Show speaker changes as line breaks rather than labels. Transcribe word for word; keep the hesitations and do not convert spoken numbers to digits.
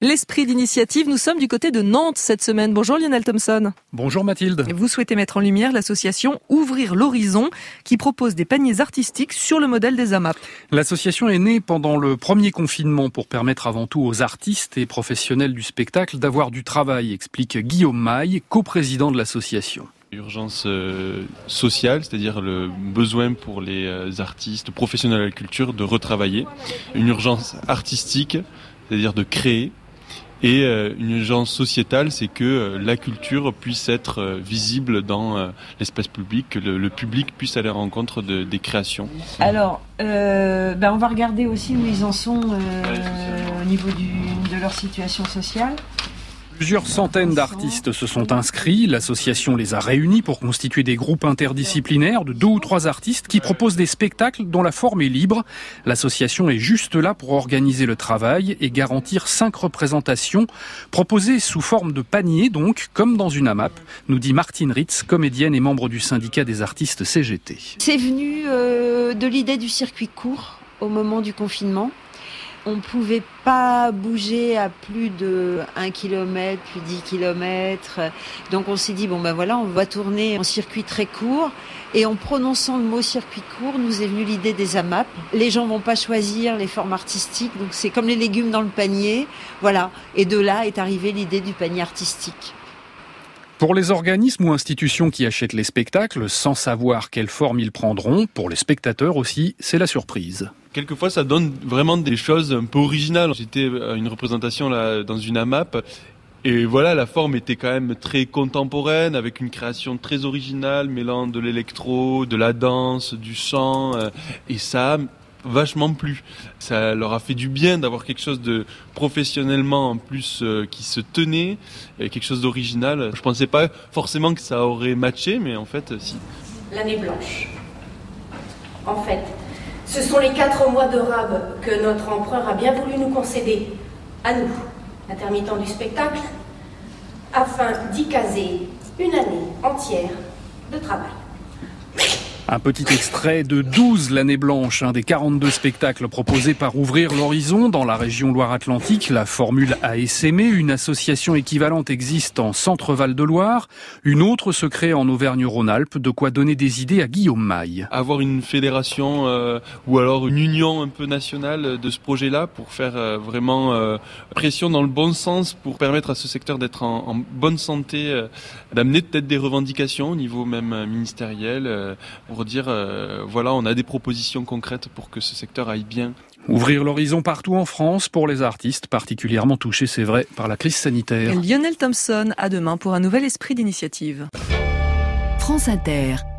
L'esprit d'initiative, nous sommes du côté de Nantes cette semaine. Bonjour Lionel Thompson.
Bonjour Mathilde.
Vous souhaitez mettre en lumière l'association Ouvrir l'Horizon qui propose des paniers artistiques sur le modèle des A M A P.
L'association est née pendant le premier confinement pour permettre avant tout aux artistes et professionnels du spectacle d'avoir du travail, explique Guillaume Maille, coprésident de l'association.
Urgence euh, sociale, c'est-à-dire le besoin pour les euh, artistes professionnels de la culture de retravailler. Une urgence artistique, c'est-à-dire de créer. Et euh, une urgence sociétale, c'est que euh, la culture puisse être euh, visible dans euh, l'espace public, que le, le public puisse aller à la rencontre de, des créations.
Alors, euh, ben on va regarder aussi où ils en sont euh, ouais, au niveau du, de leur situation sociale.
Plusieurs centaines d'artistes se sont inscrits. L'association les a réunis pour constituer des groupes interdisciplinaires de deux ou trois artistes qui proposent des spectacles dont la forme est libre. L'association est juste là pour organiser le travail et garantir cinq représentations proposées sous forme de panier, donc, comme dans une A M A P, nous dit Martine Ritz, comédienne et membre du syndicat des artistes C G T.
C'est venu euh, de l'idée du circuit court au moment du confinement. On ne pouvait pas bouger à plus de un kilomètre, plus dix kilomètres. Donc on s'est dit, bon ben voilà, on va tourner en circuit très court. Et en prononçant le mot circuit court, nous est venue l'idée des A M A P. Les gens ne vont pas choisir les formes artistiques, donc c'est comme les légumes dans le panier. Voilà. Et de là est arrivée l'idée du panier artistique.
Pour les organismes ou institutions qui achètent les spectacles, sans savoir quelle forme ils prendront, pour les spectateurs aussi, c'est la surprise.
Quelquefois, ça donne vraiment des choses un peu originales. J'étais à une représentation là, dans une A M A P, et voilà, la forme était quand même très contemporaine, avec une création très originale, mêlant de l'électro, de la danse, du chant, et ça a vachement plu. Ça leur a fait du bien d'avoir quelque chose de professionnellement en plus euh, qui se tenait, et quelque chose d'original. Je pensais pas forcément que ça aurait matché, mais en fait, si.
L'année blanche. En fait, ce sont les quatre mois de rab que notre empereur a bien voulu nous concéder, à nous, intermittents du spectacle, afin d'y caser une année entière de travail.
Un petit extrait de douze l'année blanche, un des quarante-deux spectacles proposés par Ouvrir l'Horizon dans la région Loire-Atlantique. La formule a essaimé. Une association équivalente existe en Centre-Val de Loire. Une autre se crée en Auvergne-Rhône-Alpes. De quoi donner des idées à Guillaume Maille.
Avoir une fédération euh, ou alors une union un peu nationale de ce projet-là pour faire euh, vraiment euh, pression dans le bon sens pour permettre à ce secteur d'être en, en bonne santé, euh, d'amener peut-être des revendications au niveau même euh, ministériel euh, pour dire euh, voilà, on a des propositions concrètes pour que ce secteur aille bien.
Ouvrir l'horizon partout en France pour les artistes particulièrement touchés, c'est vrai, par la crise sanitaire.
Lionel Thompson, à demain pour un nouvel esprit d'initiative.
France Inter.